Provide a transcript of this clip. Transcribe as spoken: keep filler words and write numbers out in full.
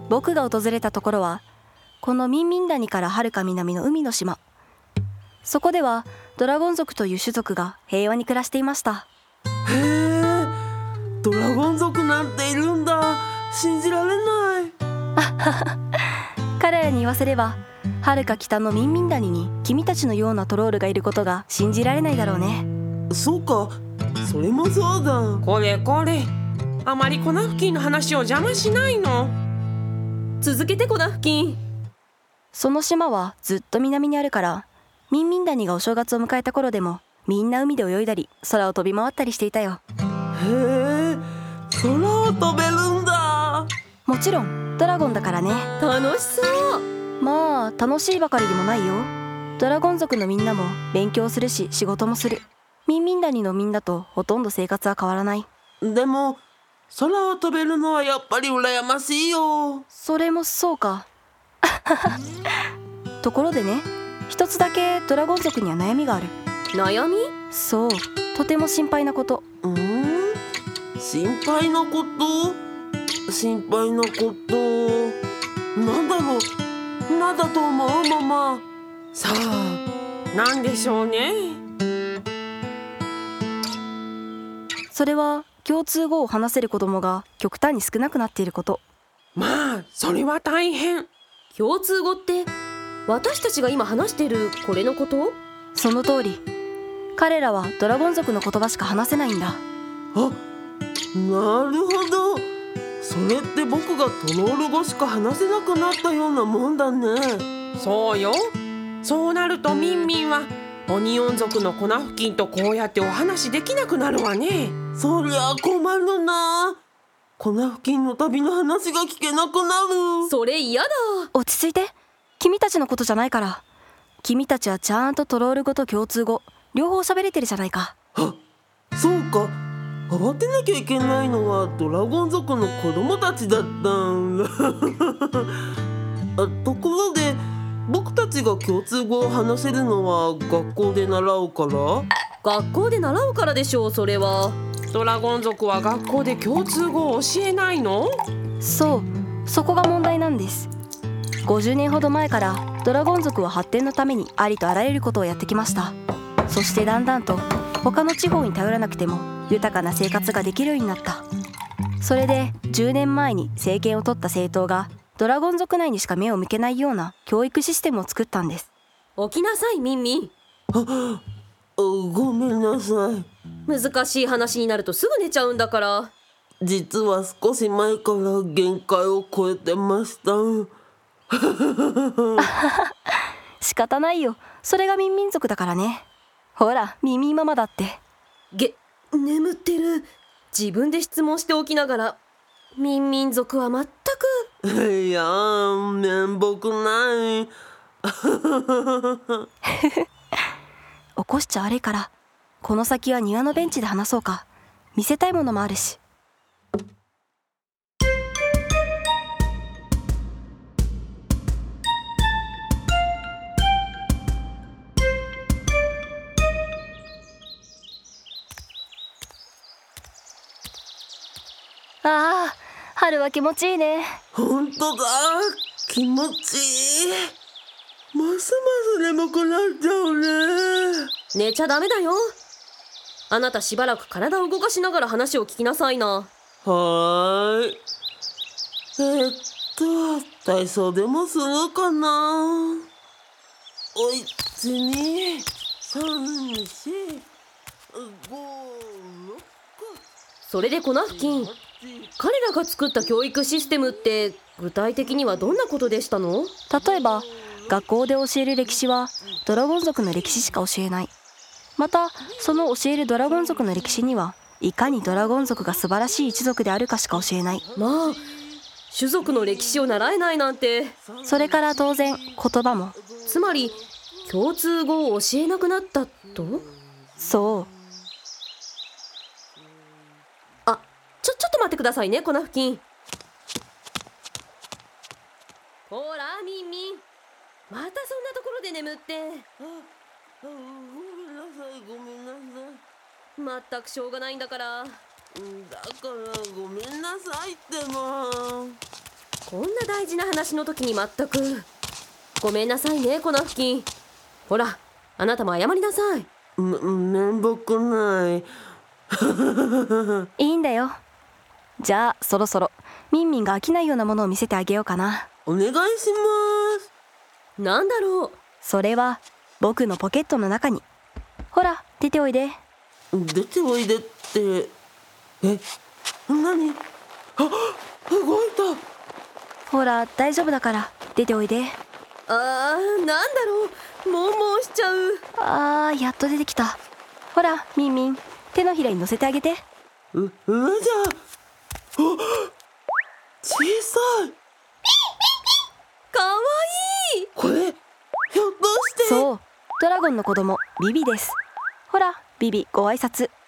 僕が訪れたところはこのミンミン谷からはるか南の海の島。そこではドラゴン族という種族が平和に暮らしていました。 へえ、ドラゴン族なんているんだ。信じられない。 彼らに言わせれば、はるか北のミンミン谷に君たちのようなトロールがいることが信じられないだろうね。 そうか、それもそうだ。 これこれ、あまり粉付近の話を邪魔しないの。 続けて粉付近。 その島はずっと南にあるから、ミンミン谷がお正月を迎えた頃でもみんな海で泳いだり空を飛び回ったりしていたよ。 へえ、空を飛べるんだ。 もちろんドラゴンだからね。 楽しそう。 まあ楽しいばかりでもないよ。ドラゴン族のみんなも勉強するし仕事もする。ミンミン谷のみんなとほとんど生活は変わらない。 でも空を飛べるのはやっぱり羨ましいよ。 それもそうか。ところでね、一つだけドラゴン族には悩みがある。 悩み？ そう、とても心配なこと。 うーん、心配なこと？心配なこと、なんだろう。なんだと思うママ。 さあ、なんでしょうね。 それは共通語を話せる子供が極端に少なくなっていること。 まあそれは大変。 共通語って私たちが今話しているこれのこと？ その通り。彼らはドラゴン族の言葉しか話せないんだ。 あ、なるほど。それって僕がトロール語しか話せなくなったようなもんだね。 そうよ。そうなるとミンミンはオニオン族の粉付近とこうやってお話できなくなるわね。 そりゃ困るな。粉付近の旅の話が聞けなくなる。 それ嫌だ。 落ち着いて。君たちのことじゃないから。君たちはちゃんとトロール語と共通語両方喋れてるじゃないか。 あ、そうか。慌てなきゃいけないのはドラゴン族の子供たちだったんだ。あ、ところで僕たちが共通語を話せるのは学校で習うから？ 学校で習うからでしょう。それはドラゴン族は学校で共通語を教えないの？ そう、そこが問題なんです。ごじゅうねんほど前からドラゴン族は発展のためにありとあらゆることをやってきました。そしてだんだんと他の地方に頼らなくても豊かな生活ができるようになった。それでじゅうねんまえに政権を取った政党がドラゴン族内にしか目を向けないような教育システムを作ったんです。 起きなさいミンミン。 あ、ごめんなさい。 難しい話になるとすぐ寝ちゃうんだから。 実は少し前から限界を超えてました。 仕方ないよ。それがミンミン族だからね。ほら、ミンミンママだって。 げ、眠ってる。自分で質問しておきながら。ミンミン族は全く。 いやー、面目ない。 起こしちゃ悪いから、この先は庭のベンチで話そうか。見せたいものもあるし。ああ、春は気持ちいいね。 ほんとだ、気持ちいい。ますます眠くなっちゃうね。 寝ちゃダメだよ。あなたしばらく体を動かしながら話を聞きなさいな。 はーい。えー、っと体操でもするかな。おいちにさんしごろく。 それで粉付近、彼らが作った教育システムって具体的にはどんなことでしたの？ 例えば学校で教える歴史はドラゴン族の歴史しか教えない。またその教えるドラゴン族の歴史にはいかにドラゴン族が素晴らしい一族であるかしか教えない。 まあ種族の歴史を習えないなんて。 それから当然言葉も。 つまり共通語を教えなくなったと？ そう。 あ、ちょちょっと待ってくださいね、粉付近。ほらミンミン、またそんなところで眠って。 ああ、ごめんなさいごめんなさい。 まったくしょうがないんだから。 だからごめんなさいってば。 こんな大事な話の時に全く。ごめんなさいね、粉付近。ほら、あなたも謝りなさい。 めめんぼくないいいんだよ。じゃあそろそろミンミンが飽きないようなものを見せてあげようかな。 お願いしますなんだろう。 それは僕のポケットの中に。ほら出ておいで。 出ておいでって。え、何？あ、動いた。 ほら大丈夫だから出ておいで。 あー、なんだろう。もうもうしちゃう。 あー、やっと出てきた。ほらミンミン、手のひらに乗せてあげて。 う、上じゃ。あ、小さい。 かわいい。 これ、ひょっとして。 そう、ドラゴンの子供ビビです。ほらビビ、ご挨拶。